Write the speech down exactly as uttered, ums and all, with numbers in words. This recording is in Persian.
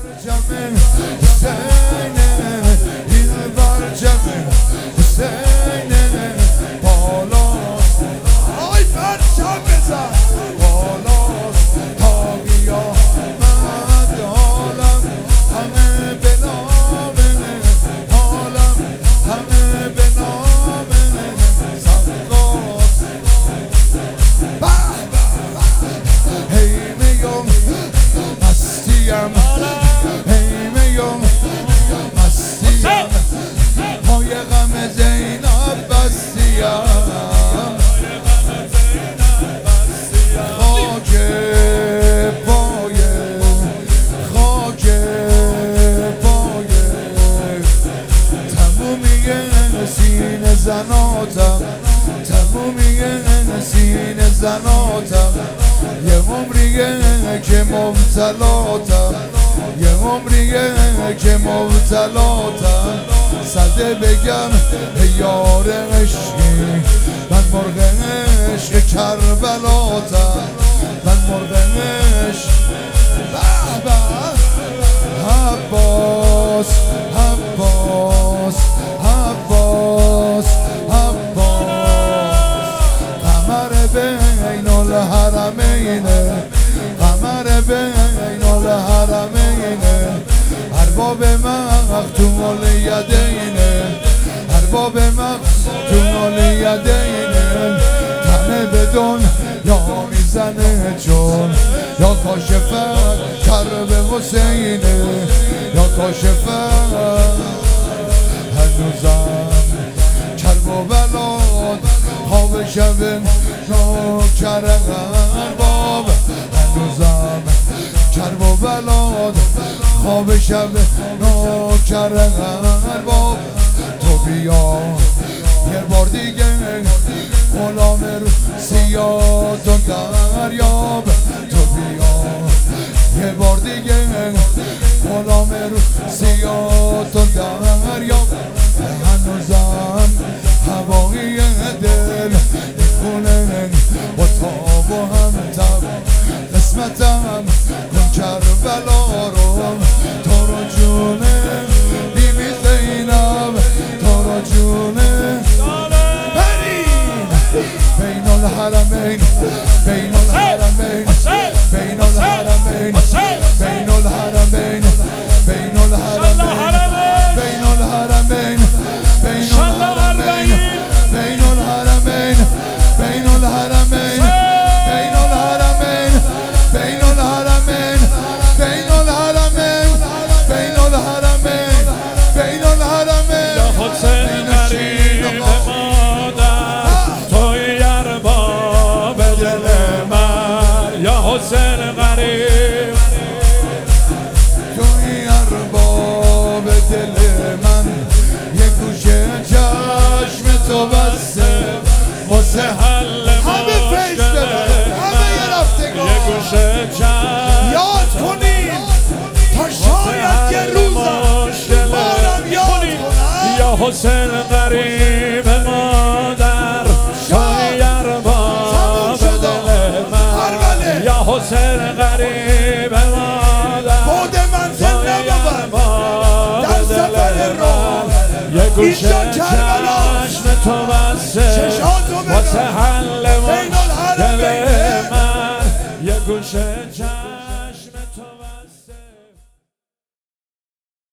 زناتم تمومی سینه زناتم یه عمریه که مبتلاتم یه عمریه که مبتلاتم صده بگم یار عشقی من مرغ عشق کربلاتم من مرغ عشق عباس عباس عباس عباس قمر بین الحرمین قمر بین الحرمین ارباب مختوم الیدین ارباب مختوم الیدین تنه بدون یا میزنه چون یا کاشفت کرب حسینه یا کاشفت هنوزم کرب و بلاد خواب شب نوکر ارباب هنوزم کرب و بلاد خواب شب نوکر ارباب تو بیا یه بار دیگه غلام رو سیاد و دریاب تو بیا یه بار دیگه غلام رو سیاد و دریاب هنوزم هوایی دل میخونه با تاب و هم تب قسمتم کن کربلا رو تو رو جونه بیبی زینب تو رو جونه بین الحرمین بین الحرمین بین الحرمین بین الحرمین بین الحرمین بین الحرمین بین الحرمین بین الحرمین بین الحرمین بین الحرمین بین الحرمین بین الحرمین بین الحرمین بین الحرمین یا حسین غریب مادر توی ارباب دل من یا حسین غریب توی ارباب دل من یه گوشه چشم تو بسته واسه حل مشکل من یه گوشه چشم یاد کنیم تا شاید یه روزم بارم یاد کنم یا حسین غریب مادر توی ارباب دل من یا حسین غریب مادر بود من زنده بود در سفر راه یه گوشه چشم تو بسته واسه حل